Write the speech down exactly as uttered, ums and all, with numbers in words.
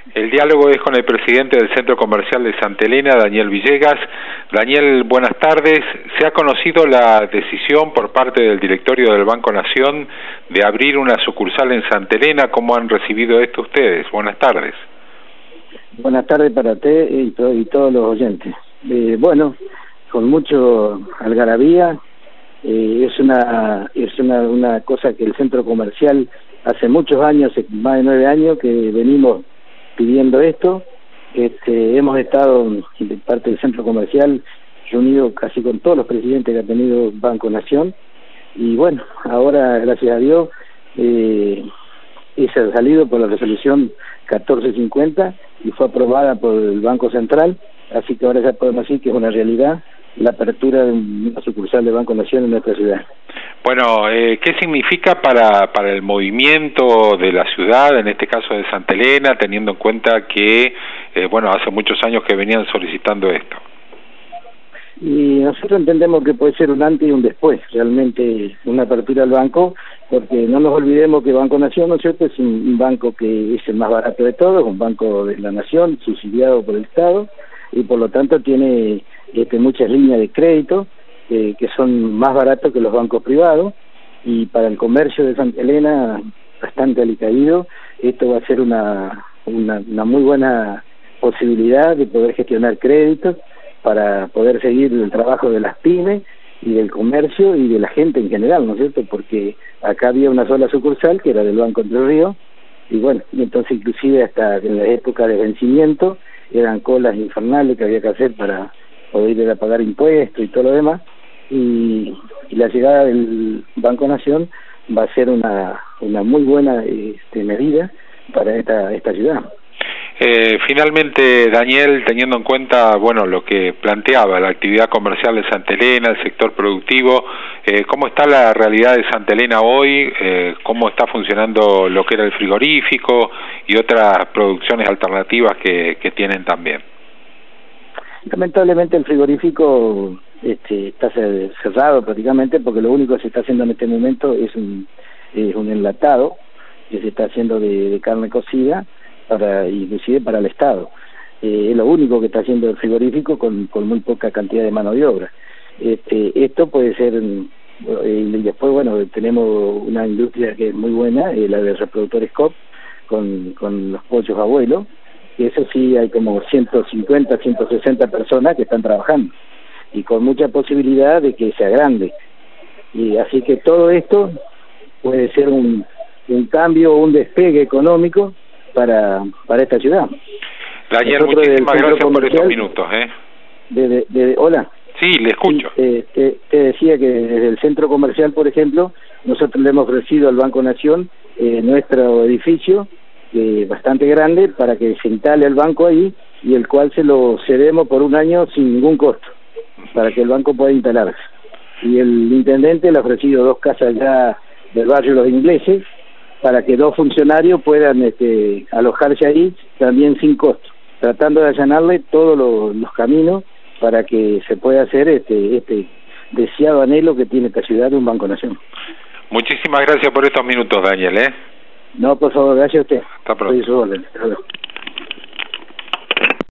El diálogo es con el presidente del Centro Comercial de Santa Elena, Daniel Villegas. Daniel, buenas tardes. Se ha conocido la decisión por parte del directorio del Banco Nación de abrir una sucursal en Santa Elena. ¿Cómo han recibido esto ustedes? Buenas tardes. Buenas tardes para usted y, to y todos los oyentes. Eh, bueno, con mucho algarabía. Eh, es una es una, una cosa que el Centro Comercial hace muchos años, más de nueve años, que venimos pidiendo esto. Este, hemos estado de parte del Centro Comercial reunido casi con todos los presidentes que ha tenido Banco Nación, y bueno, ahora gracias a Dios eh, se ha salido por la resolución catorce cincuenta y fue aprobada por el Banco Central, así que ahora ya podemos decir que es una realidad la apertura de una sucursal de Banco Nación en nuestra ciudad. Bueno, eh, ¿qué significa para para el movimiento de la ciudad, en este caso de Santa Elena, teniendo en cuenta que, eh, bueno, hace muchos años que venían solicitando esto? Y nosotros entendemos que puede ser un antes y un después, realmente una apertura al banco, porque no nos olvidemos que Banco Nación, ¿no es cierto?, es un banco que es el más barato de todos, un banco de la Nación, subsidiado por el Estado, y por lo tanto tiene este, muchas líneas de crédito eh, que son más baratos que los bancos privados, y para el comercio de Santa Elena, bastante alicaído, esto va a ser una, una, una muy buena posibilidad de poder gestionar créditos para poder seguir el trabajo de las pymes y del comercio y de la gente en general, ¿no es cierto?, porque acá había una sola sucursal que era del Banco Entre Ríos, y bueno, entonces inclusive hasta en la época de vencimiento eran colas infernales que había que hacer para poder ir a pagar impuestos y todo lo demás, y, y la llegada del Banco Nación va a ser una una muy buena este, medida para esta esta ciudad. Eh, finalmente, Daniel, teniendo en cuenta, bueno, lo que planteaba la actividad comercial de Santa Elena, el sector productivo, eh, ¿cómo está la realidad de Santa Elena hoy? Eh, ¿Cómo está funcionando lo que era el frigorífico y otras producciones alternativas que, que tienen también? Lamentablemente el frigorífico este, está cerrado prácticamente, porque lo único que se está haciendo en este momento es un, es un enlatado que se está haciendo de, de carne cocida, para inclusive para el Estado. Eh, es lo único que está haciendo el frigorífico con, con muy poca cantidad de mano de obra. Este, esto puede ser, eh, y después, bueno, tenemos una industria que es muy buena, eh, la de reproductores C O P, con, con los pollos abuelos, y eso sí hay como ciento cincuenta, ciento sesenta personas que están trabajando, y con mucha posibilidad de que se agrande. Y así que todo esto puede ser un, un cambio, un despegue económico para para esta ciudad. Daniel, nosotros muchísimas gracias por estos minutos. ¿eh? De, de, de, hola. Sí, le escucho. Eh, te, te decía que desde el centro comercial, por ejemplo, nosotros le hemos ofrecido al Banco Nación eh, nuestro edificio, eh, bastante grande, para que se instale el banco ahí, y el cual se lo cedemos por un año sin ningún costo, para que el banco pueda instalarse. Y el intendente le ha ofrecido dos casas ya del barrio Los Ingleses, para que dos funcionarios puedan este, alojarse ahí también sin costo, tratando de allanarle todos los, los caminos para que se pueda hacer este, este deseado anhelo que tiene esta ciudad de un Banco Nación. Muchísimas gracias por estos minutos, Daniel. ¿eh? No, por favor, gracias a usted. Hasta pronto. Soy su orden.